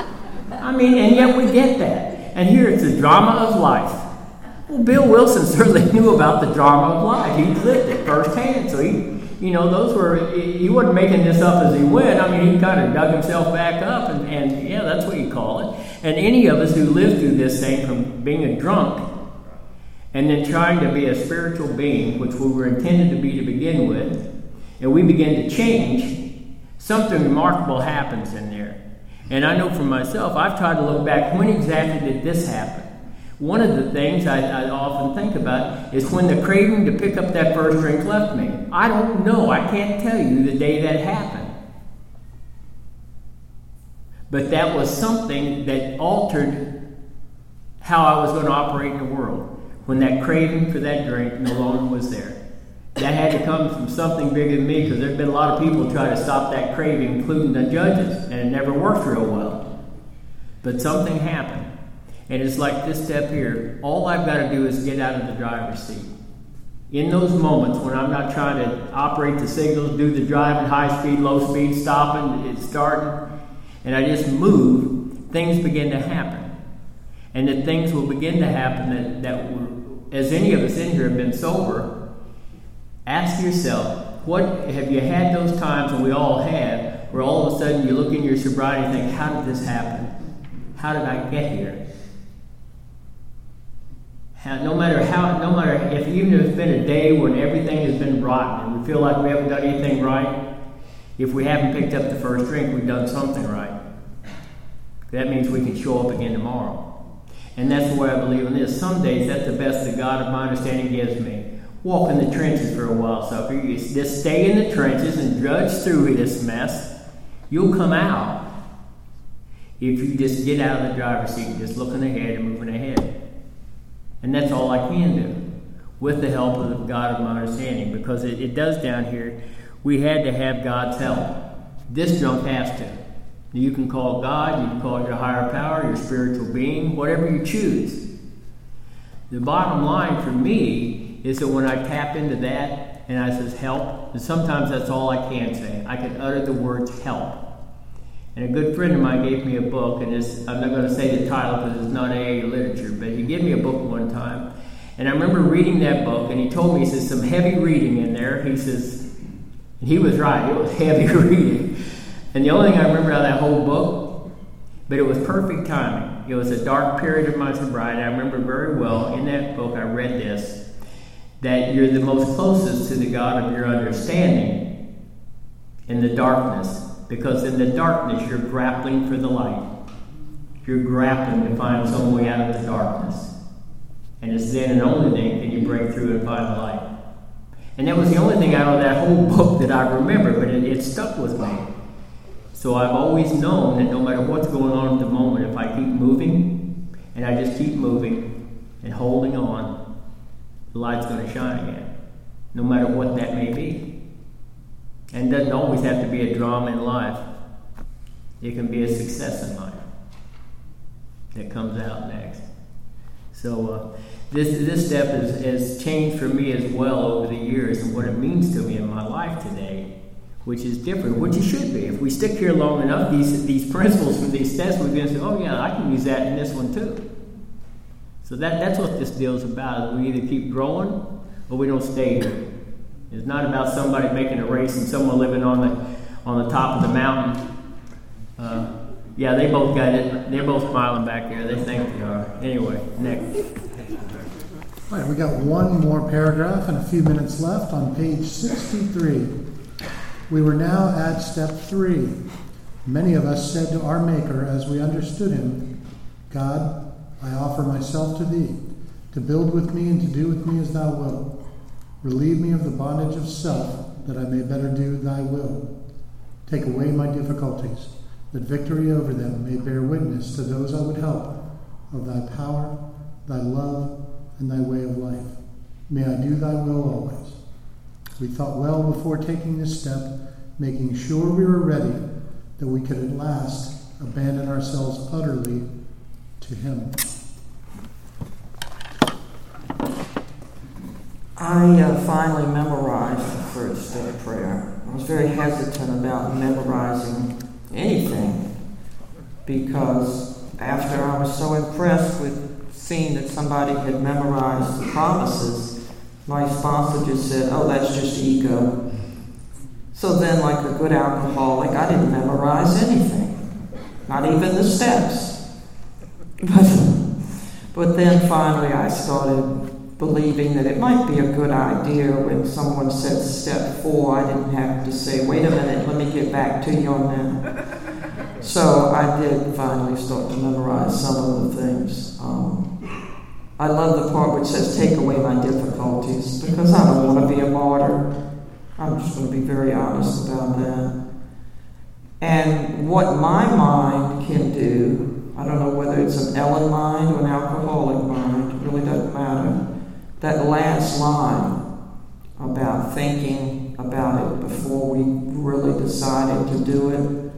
I mean, and yet we get that. And here it's the drama of life. Well, Bill Wilson certainly knew about the drama of life. He lived it firsthand, so he... You know, those were, he wasn't making this up as he went. I mean, he kind of dug himself back up, and, and yeah, that's what you call it. And any of us who lived through this thing from being a drunk and then trying to be a spiritual being, which we were intended to be to begin with, and we begin to change, something remarkable happens in there. And I know for myself, I've tried to look back, when exactly did this happen? One of the things I, I often think about is when the craving to pick up that first drink left me. I don't know. I can't tell you the day that happened. But that was something that altered how I was going to operate in the world. When that craving for that drink no longer was there. That had to come from something bigger than me, because there have been a lot of people try to stop that craving, including the judges, and it never worked real well. But something happened. And it's like this step here. All I've got to do is get out of the driver's seat. In those moments when I'm not trying to operate the signals, do the driving, high speed, low speed, stopping, it's starting, and I just move, things begin to happen. And that things will begin to happen that, that were, as any of us in here have been sober, ask yourself, what have you had those times, and we all have, where all of a sudden you look in your sobriety and think, how did this happen? How did I get here? How, no matter how, no matter if even if it's been a day when everything has been rotten and we feel like we haven't done anything right, if we haven't picked up the first drink, we've done something right. That means we can show up again tomorrow. And that's the way I believe in this. Some days that's the best that God of my understanding gives me. Walk in the trenches for a while. So if you just stay in the trenches and drudge through this mess, you'll come out. If you just get out of the driver's seat and just looking ahead and moving ahead. And that's all I can do, with the help of the God of my understanding, because it, it does down here, we had to have God's help. This junk has to. You can call God, you can call your higher power, your spiritual being, whatever you choose. The bottom line for me is that when I tap into that and I says help, and sometimes that's all I can say. I can utter the words help. And a good friend of mine gave me a book, and this, I'm not going to say the title because it's not A A literature, but he gave me a book one time. And I remember reading that book, and he told me, he says, some heavy reading in there. He says, and he was right, it was heavy reading. And the only thing I remember out of that whole book, but it was perfect timing. It was a dark period of my sobriety. I remember very well, in that book I read this, that you're the most closest to the God of your understanding in the darkness. Because in the darkness, you're grappling for the light. You're grappling to find some way out of the darkness. And it's then and only then can you break through and find the light. And that was the only thing out of that whole book that I remember, but it, it stuck with me. So I've always known that no matter what's going on at the moment, if I keep moving, and I just keep moving and holding on, the light's going to shine again, no matter what that may be. And it doesn't always have to be a drama in life. It can be a success in life that comes out next. So uh, this this step has, has changed for me as well over the years and what it means to me in my life today, which is different, which it should be. If we stick here long enough, these these principles from these steps, we're going to say, oh yeah, I can use that in this one too. So that that's what this deal is about. We either keep growing or we don't stay here. It's not about somebody making a race and someone living on the on the top of the mountain. Uh, yeah, they both got it. They're both smiling back there. They think they are. Anyway, next. All right, we got one more paragraph and a few minutes left on page sixty-three. We were now at step three. Many of us said to our Maker as we understood him, God, I offer myself to thee, to build with me and to do with me as thou wilt. Relieve me of the bondage of self, that I may better do thy will. Take away my difficulties, that victory over them may bear witness to those I would help of thy power, thy love, and thy way of life. May I do thy will always. We thought well before taking this step, making sure we were ready, that we could at last abandon ourselves utterly to him. I uh, finally memorized the first day of prayer. I was very hesitant about memorizing anything because after I was so impressed with seeing that somebody had memorized the promises, my sponsor just said, oh, that's just ego. So then, like a good alcoholic, I didn't memorize anything, not even the steps. But, but then finally I started believing that it might be a good idea when someone said step four, I didn't have to say, wait a minute, let me get back to you on that. So I did finally start to memorize some of the things. Um, I love the part which says, take away my difficulties, because I don't want to be a martyr. I'm just going to be very honest about that. And what my mind can do, I don't know whether it's an Ellen mind or an alcoholic mind, it really doesn't matter. That last line about thinking about it before we really decided to do it,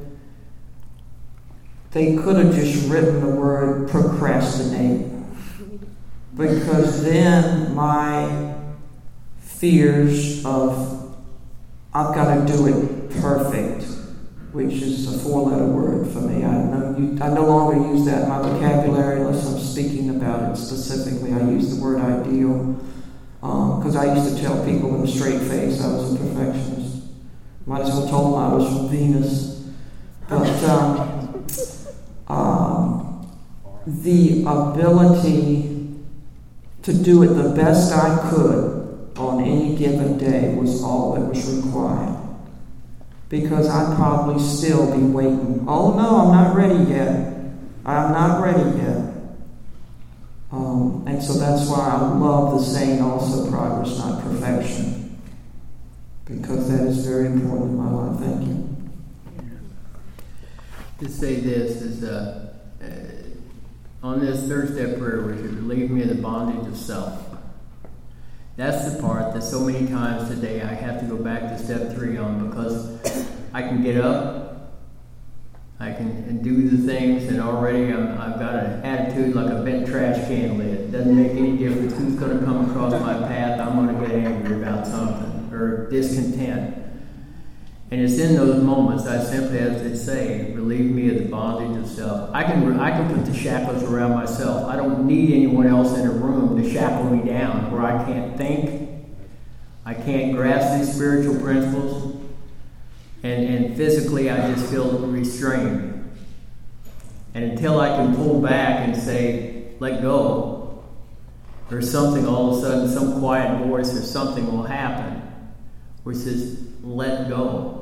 they could have just written the word procrastinate. Because then my fears of I've got to do it perfect, which is a four-letter word for me. I no, I no longer use that in my vocabulary unless I'm speaking about it specifically. I use the word ideal because um, I used to tell people with a straight face I was a perfectionist. Might as well tell them I was from Venus. But um, um, the ability to do it the best I could on any given day was all that was required. Because I'd probably still be waiting. Oh no, I'm not ready yet. I'm not ready yet. Um, and so that's why I love the saying also, progress, not perfection. Because that is very important in my life. Thank you. To say this is, uh, uh, on this third step prayer, which is relieve me of the bondage of self. That's the part that so many times today I have to go back to step three on, because I can get up, I can do the things, and already I'm, I've got an attitude like a bent trash can lid. It doesn't make any difference who's going to come across my path. I'm going to get angry about something or discontent. And it's in those moments I simply have to say, relieve me of the bondage of self. I can I can put the shackles around myself. I don't need anyone else in a room to shackle me down where I can't think, I can't grasp these spiritual principles, and, and physically I just feel restrained. And until I can pull back and say, let go, or something, all of a sudden, some quiet voice or something will happen where it says, let go.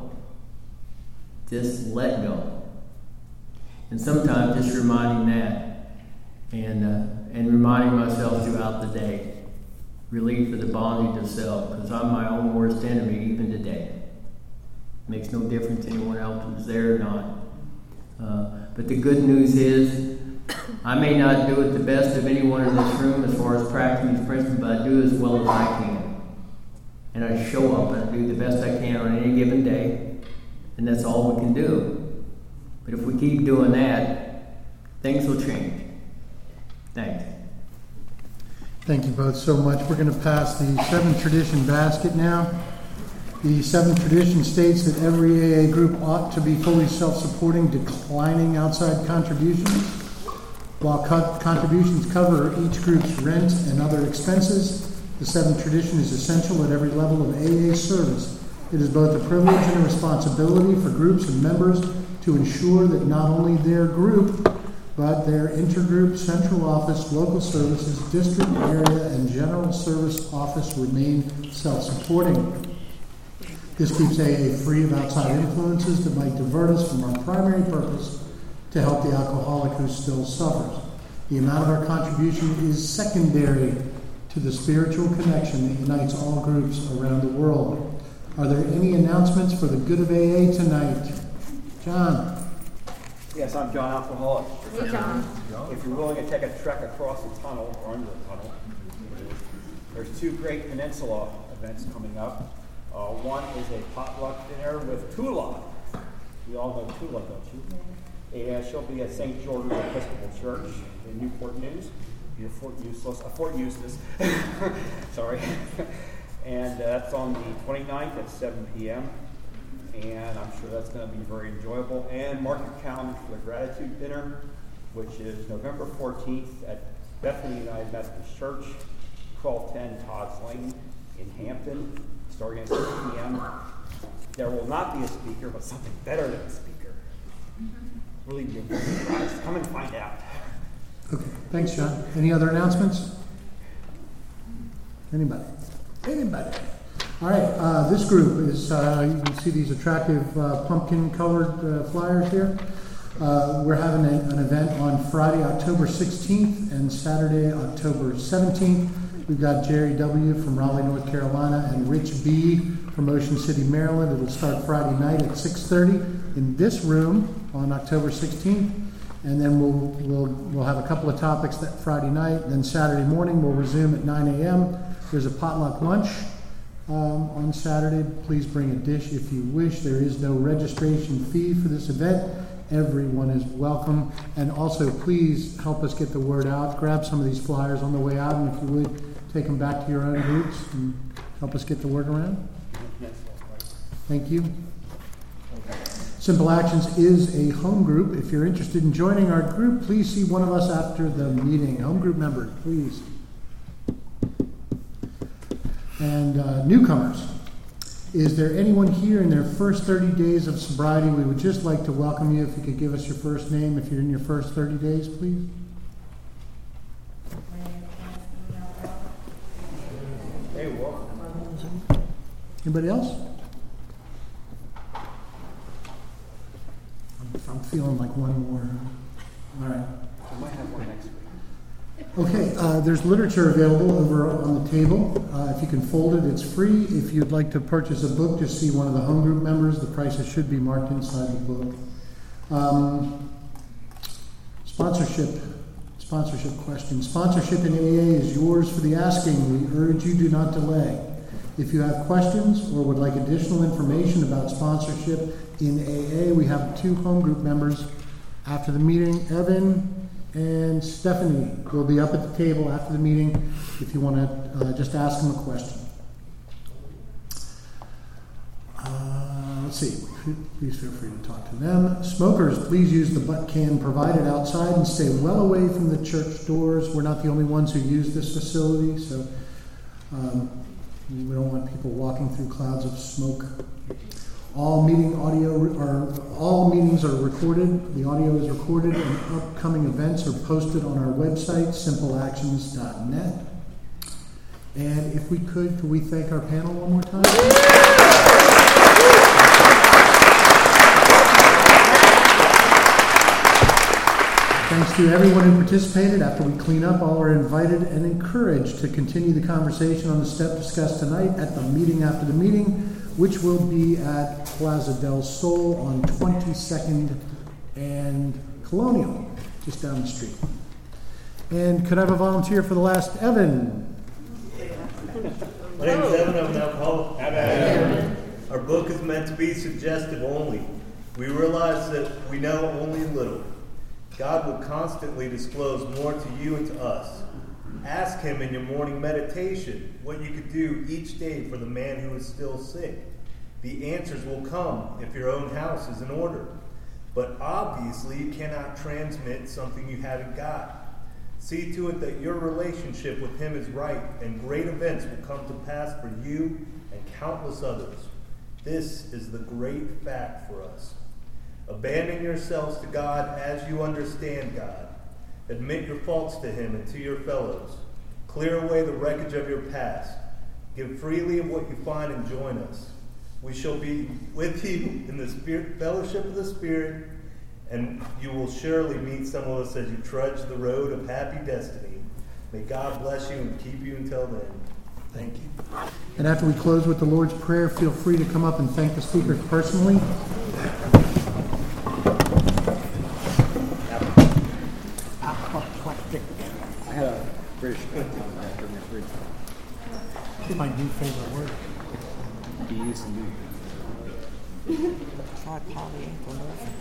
Just let go. And sometimes just reminding that and uh, and reminding myself throughout the day, relief of the bondage of self, because I'm my own worst enemy even today. Makes no difference to anyone else who's there or not. Uh, but the good news is, I may not do it the best of anyone in this room as far as practicing these principles, but I do as well as I can. And I show up and I do the best I can on any given day. And that's all we can do. But if we keep doing that, things will change. Thanks. Thank you both so much. We're going to pass the seventh tradition basket now. The seventh tradition states that every A A group ought to be fully self-supporting, declining outside contributions. While co- contributions cover each group's rent and other expenses, the seventh tradition is essential at every level of A A service. It is both a privilege and a responsibility for groups and members to ensure that not only their group, but their intergroup, central office, local services, district, area, and general service office remain self-supporting. This keeps A A free of outside influences that might divert us from our primary purpose to help the alcoholic who still suffers. The amount of our contribution is secondary to the spiritual connection that unites all groups around the world. Are there any announcements for the good of A A tonight? John. Yes, I'm John, alcoholic. Hey, John. If you're willing to take a trek across the tunnel or under the tunnel, there's two great peninsula events coming up. Uh, one is a potluck dinner with Tula. You all know Tula, don't you? And she'll be at Saint George's Episcopal Church in Newport News. Near Fort Eustis. Uh, Fort Eustis. Sorry. And uh, that's on the twenty-ninth at seven p.m. And I'm sure that's going to be very enjoyable. And mark your calendar for the gratitude dinner, which is November fourteenth at Bethany United Methodist Church, twelve ten Todd's Lane in Hampton, starting at six p.m. There will not be a speaker, but something better than a speaker. Really be surprised. Come and find out. Okay, thanks, John. Any other announcements? Anybody? Anybody? All right, uh, this group is, uh, you can see these attractive uh, pumpkin-colored uh, flyers here. Uh, we're having a, an event on Friday, October sixteenth and Saturday, October seventeenth. We've got Jerry W. from Raleigh, North Carolina, and Rich B. from Ocean City, Maryland. It'll start Friday night at six thirty in this room on October sixteenth. And then we'll, we'll, we'll have a couple of topics that Friday night. Then Saturday morning, we'll resume at nine a.m. There's a potluck lunch um, on Saturday. Please bring a dish if you wish. There is no registration fee for this event. Everyone is welcome. And also, please help us get the word out. Grab some of these flyers on the way out, and if you would, take them back to your own groups and help us get the word around. Thank you. Simple Actions is a home group. If you're interested in joining our group, please see one of us after the meeting. Home group members, please. And uh, newcomers. Is there anyone here in their first thirty days of sobriety? We would just like to welcome you. If you could give us your first name, if you're in your first thirty days, please. Hey, welcome. Anybody else? I'm feeling like one more. All right. I might have one next week. Okay, uh, there's literature available over on the table. Uh, if you can fold it, it's free. If you'd like to purchase a book, just see one of the home group members. The prices should be marked inside the book. Um, sponsorship. Sponsorship question. Sponsorship in A A is yours for the asking. We urge you do not delay. If you have questions or would like additional information about sponsorship in A A, we have two home group members after the meeting. Evan and Stephanie will be up at the table after the meeting if you want to uh, just ask them a question. Uh, let's see. Please feel free to talk to them. Smokers, please use the butt can provided outside and stay well away from the church doors. We're not the only ones who use this facility, so um, we don't want people walking through clouds of smoke. All meeting audio are all meetings are recorded. The audio is recorded, and upcoming events are posted on our website, simple actions dot net. And if we could, could we thank our panel one more time? Thanks to everyone who participated. After we clean up, all are invited and encouraged to continue the conversation on the step discussed tonight at the meeting after the meeting, which will be at Plaza del Sol on twenty-second and Colonial, just down the street. And could I have a volunteer for the last? Evan. My name is Evan. I'm an alcoholic. Evan. Our book is meant to be suggestive only. We realize that we know only little. God will constantly disclose more to you and to us. Ask Him in your morning meditation what you could do each day for the man who is still sick. The answers will come if your own house is in order. But obviously you cannot transmit something you haven't got. See to it that your relationship with Him is right, and great events will come to pass for you and countless others. This is the great fact for us. Abandon yourselves to God as you understand God. Admit your faults to Him and to your fellows. Clear away the wreckage of your past. Give freely of what you find and join us. We shall be with you in the spirit, fellowship of the Spirit, and you will surely meet some of us as you trudge the road of happy destiny. May God bless you and keep you until then. Thank you. And after we close with the Lord's Prayer, feel free to come up and thank the speakers personally. I had a British put down after my fridge. It's my new favorite word. He used to do. Try polyethylene.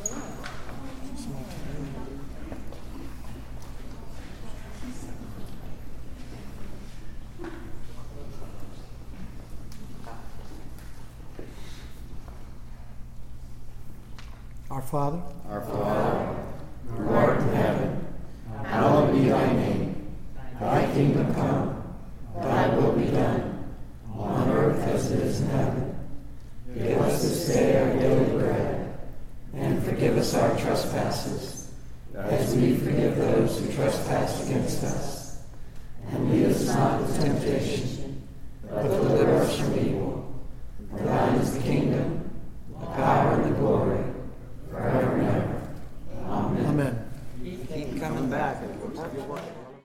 Our Father, Our Father, who art in heaven, hallowed be thy name. Thy kingdom come, thy will be done, on earth as it is in heaven. Give us this day our daily bread, and forgive us our trespasses, as we forgive those who trespass against us. And lead us not into temptation, but deliver us from evil. For thine is the kingdom, the power, and the glory, forever and ever. Amen. Amen. Keep coming back.